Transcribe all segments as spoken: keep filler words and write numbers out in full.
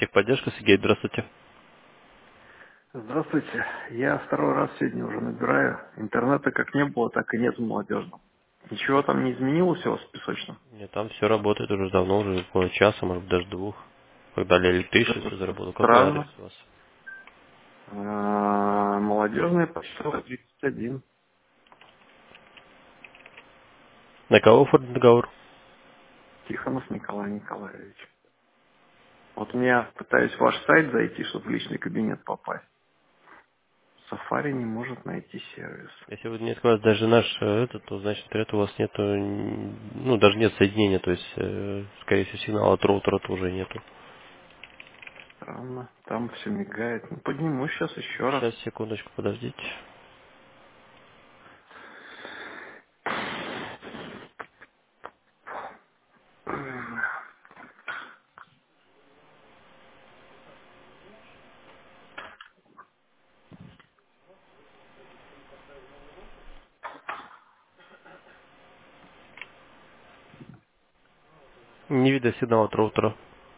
Техподдержка, Сергей, здравствуйте. Здравствуйте. Я второй раз сегодня уже набираю. Интернета как не было, так и нет в молодежном. Ничего там не изменилось у вас в песочном? Нет, там все работает уже давно, уже около часа, может быть, даже двух. Когда электричество Что-то все заработало. Какой адрес странно. у вас? А, Молодежная почта тридцать один. На кого оформлен договор? Тихонов Николай Николаевич. Вот я пытаюсь в ваш сайт зайти, чтобы в личный кабинет попасть. Safari не может найти сервис. Если вот нет у вас даже наш э, этот, то значит интернет у вас нету, м, ну даже нет соединения, то есть, э, скорее всего, сигнала от роутера тоже нету. Странно. Там все мигает. Ну, подниму сейчас еще раз. Сейчас, секундочку, подождите. Не видно сигнала от роутера.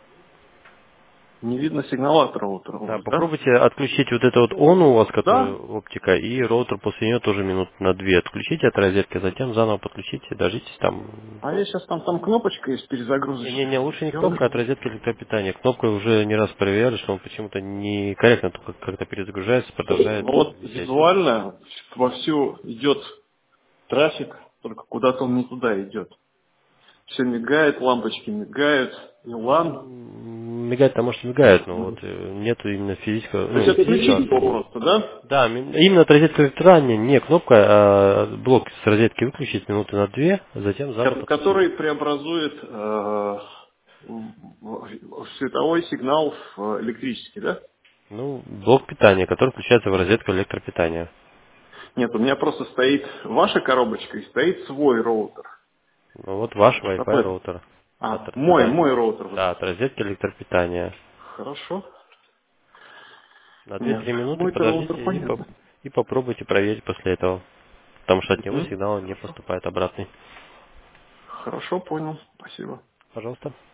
Не видно сигнала от роутера у Да, вас, да? попробуйте отключить вот это вот он у вас, который Да, оптика, и роутер после нее тоже минут на две отключите от розетки, затем заново подключите, дождитесь там. а я сейчас там, там кнопочка есть перезагрузочная. Не-не-не, лучше не Я вот кнопка, а от розетки электропитания. Кнопкой уже не раз проверяли, что он почему-то некорректно только как-то перезагружается, продолжает вот висеть. визуально вовсю идет трафик, только куда-то он не туда идет. Все мигает, лампочки мигают, и лан. М, Мигает-то, может, мигает, но вот э, нету именно физического, То есть ну, это физического включить его отключения. просто, да? Да, м- именно от розетки электропитания не кнопка, а блок с розетки выключить минуты на две, затем заново Ко- подключить. Который преобразует э, в- в световой сигнал в электрический, да? Ну, блок питания, который включается в розетку электропитания. Нет, у меня просто стоит ваша коробочка и стоит свой роутер. Ну, вот ваш Вот Wi-Fi такой. роутер. От, А, мой, да, мой роутер. да, от розетки электропитания. Хорошо. На Нет, две-три минуты мой роутер подождите и, поп- понятно. и попробуйте проверить после этого. Потому что от него Мгм. сигнал не Хорошо. поступает обратный. Хорошо, понял. Спасибо. Пожалуйста.